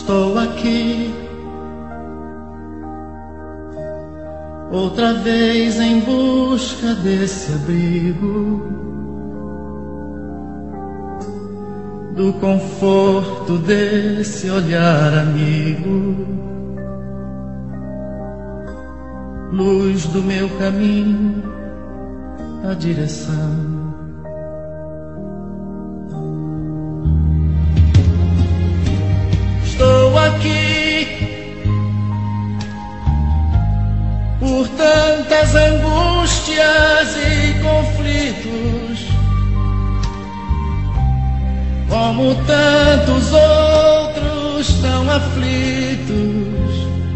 Estou aqui outra vez em busca desse abrigo, do conforto desse olhar amigo, luz do meu caminho, a direção. Estou aqui por tantas angústias e conflitos, como tantos outros tão aflitos.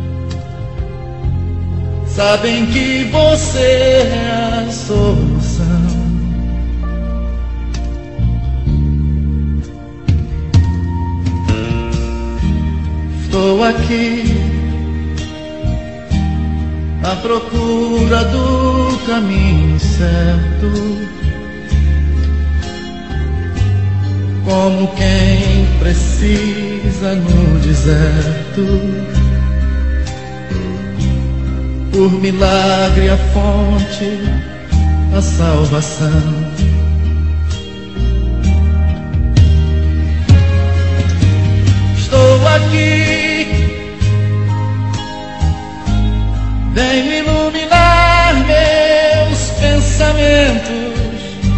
Sabem que você é a solução. Estou aqui à procura do caminho certo, como quem precisa no deserto, por milagre a fonte, a salvação. Estou aqui, vem iluminar meus pensamentos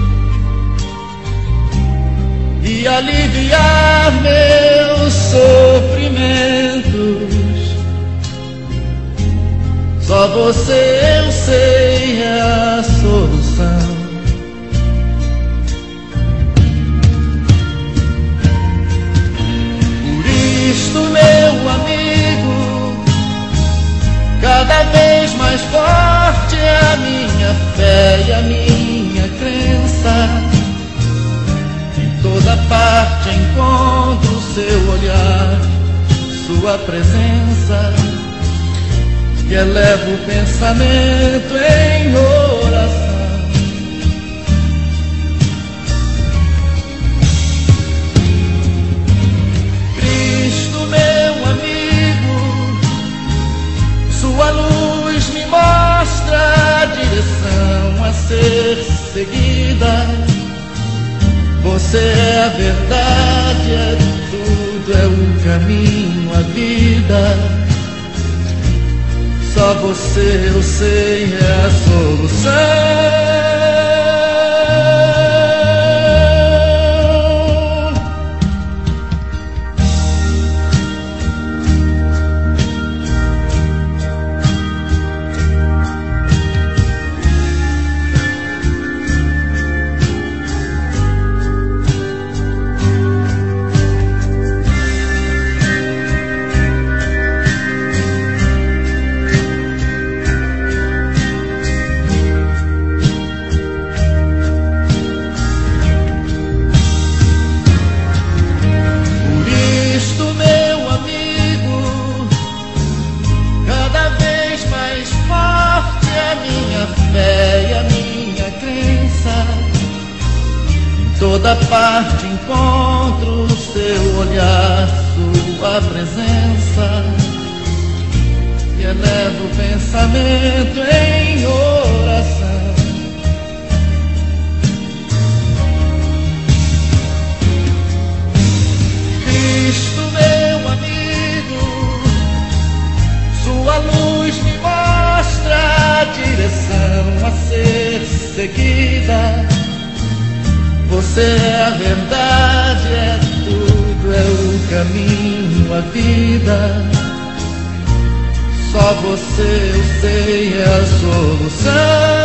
e aliviar meus sofrimentos. Só você, eu sei, é a solução. Por isto, meu amigo, cada vez mais forte é a minha fé e a minha crença. Em toda parte encontro seu olhar, sua presença, que eleva o pensamento em oração. Cristo, meu amigo, sua luz me mostra a direção a ser seguida. Você é a verdade, é tudo, é o caminho, a vida. Só você, eu sei, é a solução. Toda parte encontro seu olhar, sua presença, e eleva o pensamento em oração. Cristo, meu amigo, sua luz me mostra a direção a ser seguida. Você é a verdade, é tudo, é o caminho, a vida. Só você, eu sei, é a solução.